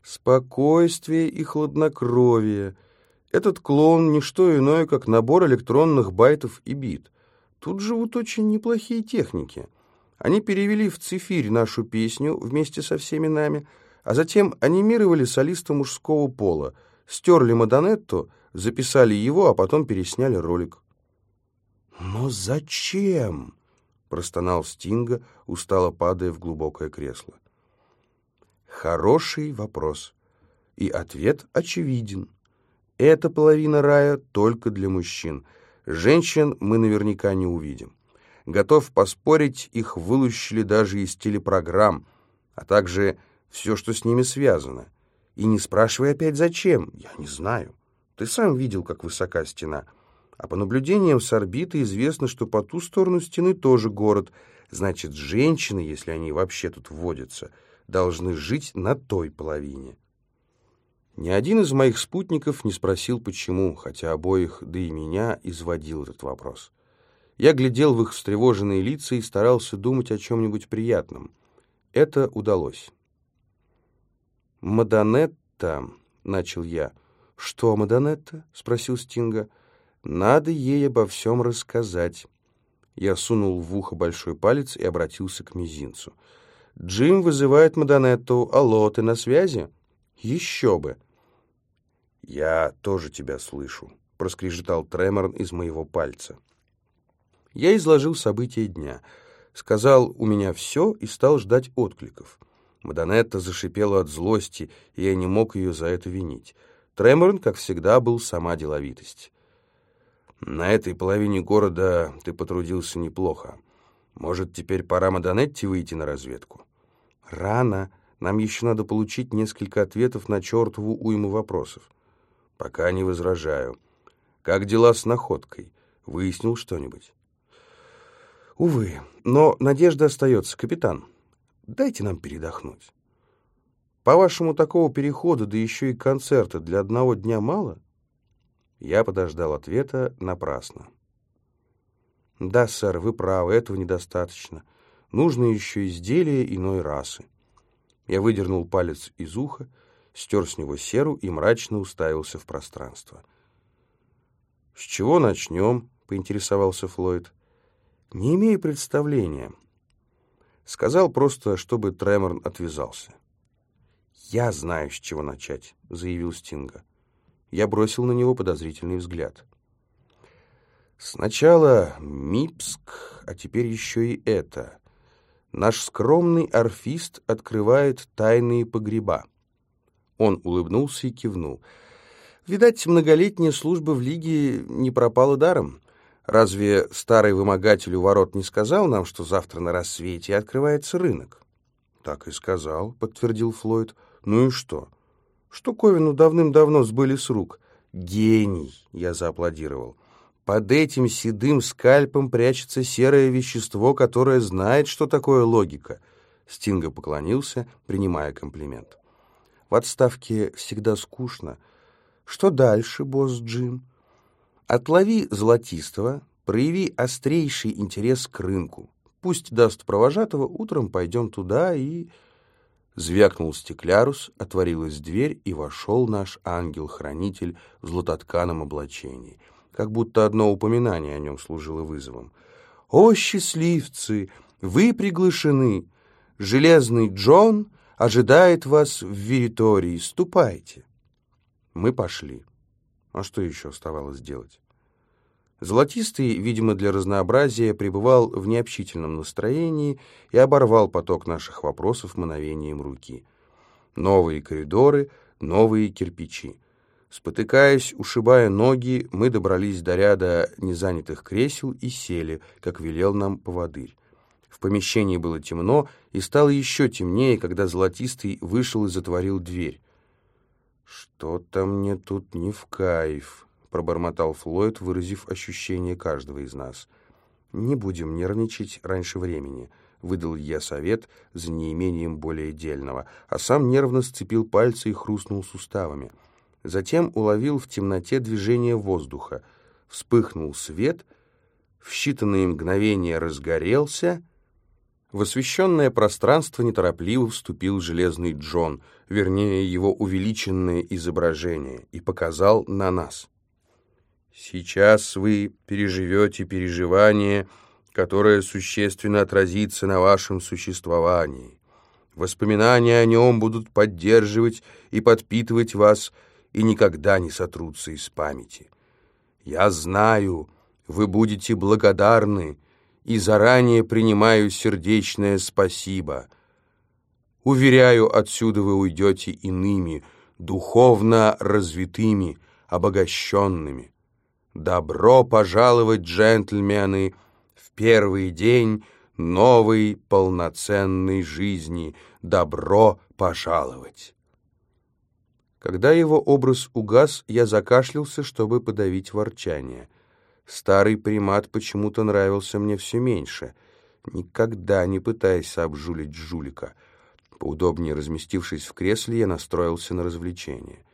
Спокойствие и хладнокровие. Этот клон — не что иное, как набор электронных байтов и бит. Тут живут очень неплохие техники. Они перевели в цифирь нашу песню вместе со всеми нами, а затем анимировали солиста мужского пола, стерли Мадонетту, записали его, а потом пересняли ролик. «Но зачем?» — простонал Стинга, устало падая в глубокое кресло. Хороший вопрос. И ответ очевиден. Эта половина рая только для мужчин. Женщин мы наверняка не увидим. Готов поспорить, их вылущили даже из телепрограмм, а также все, что с ними связано. И не спрашивай опять зачем, я не знаю. Ты сам видел, как высока стена. А по наблюдениям с орбиты известно, что по ту сторону стены тоже город. Значит, женщины, если они вообще тут водятся, должны жить на той половине. Ни один из моих спутников не спросил, почему, хотя обоих, да и меня, изводил этот вопрос. Я глядел в их встревоженные лица и старался думать о чем-нибудь приятном. Это удалось. «Мадонетта», — начал я. «Что Мадонетта?» — спросил Стинга. «Надо ей обо всем рассказать». Я сунул в ухо большой палец и обратился к мизинцу. «Джим вызывает Мадонетту. Алло, ты на связи?» «Еще бы!» «Я тоже тебя слышу», — проскрежетал Треморн из моего пальца. Я изложил события дня, сказал «у меня все» и стал ждать откликов. Мадонетта зашипела от злости, и я не мог ее за это винить. Треморн, как всегда, был сама деловитость. «На этой половине города ты потрудился неплохо. Может, теперь пора Мадонетте выйти на разведку?» «Рано. Нам еще надо получить несколько ответов на чертову уйму вопросов». «Пока не возражаю. Как дела с находкой? Выяснил что-нибудь?» «Увы, но надежда остается, капитан. Дайте нам передохнуть. По-вашему, такого перехода, да еще и концерта для одного дня мало?» Я подождал ответа напрасно. «Да, сэр, вы правы, этого недостаточно. Нужно еще изделие иной расы». Я выдернул палец из уха, стер с него серу и мрачно уставился в пространство. «С чего начнем?» — поинтересовался Флойд. «Не имею представления». Сказал просто, чтобы Треморн отвязался. «Я знаю, с чего начать», — заявил Стинга. Я бросил на него подозрительный взгляд. «Сначала Мипск, а теперь еще и это. Наш скромный орфист открывает тайные погреба». Он улыбнулся и кивнул. «Видать, многолетняя служба в Лиге не пропала даром. Разве старый вымогатель у ворот не сказал нам, что завтра на рассвете открывается рынок?» «Так и сказал», — подтвердил Флойд. «Ну и что?» «Штуковину давным-давно сбыли с рук». «Гений!» — я зааплодировал. «Под этим седым скальпом прячется серое вещество, которое знает, что такое логика». Стинга поклонился, принимая комплимент. «В отставке всегда скучно. Что дальше, босс Джим?» «Отлови Золотистого, прояви острейший интерес к рынку. Пусть даст провожатого, утром пойдем туда и...» Звякнул стеклярус, отворилась дверь, и вошел наш ангел-хранитель в златотканом облачении. Как будто одно упоминание о нем служило вызовом. «О, счастливцы! Вы приглашены! Железный Джон ожидает вас в Виритории. Ступайте!» Мы пошли. А что еще оставалось делать? Золотистый, видимо, для разнообразия, пребывал в необщительном настроении и оборвал поток наших вопросов мановением руки. Новые коридоры, новые кирпичи. Спотыкаясь, ушибая ноги, мы добрались до ряда незанятых кресел и сели, как велел нам поводырь. В помещении было темно, и стало еще темнее, когда Золотистый вышел и затворил дверь. «Что-то мне тут не в кайф», — пробормотал Флойд, выразив ощущение каждого из нас. «Не будем нервничать раньше времени», — выдал я совет за неимением более дельного, а сам нервно сцепил пальцы и хрустнул суставами. Затем уловил в темноте движение воздуха. Вспыхнул свет, в считанные мгновения разгорелся, В освещенное пространство неторопливо вступил железный Джон, вернее, его увеличенное изображение, и показал на нас. «Сейчас вы переживете переживание, которое существенно отразится на вашем существовании. Воспоминания о нем будут поддерживать и подпитывать вас и никогда не сотрутся из памяти. Я знаю, вы будете благодарны, и заранее принимаю сердечное спасибо. Уверяю, отсюда вы уйдете иными, духовно развитыми, обогащенными. Добро пожаловать, джентльмены, в первый день новой полноценной жизни. Добро пожаловать!» Когда его образ угас, я закашлялся, чтобы подавить ворчание. Старый примат почему-то нравился мне все меньше. Никогда не пытайся обжулить жулика. Поудобнее разместившись в кресле, я настроился на развлечение.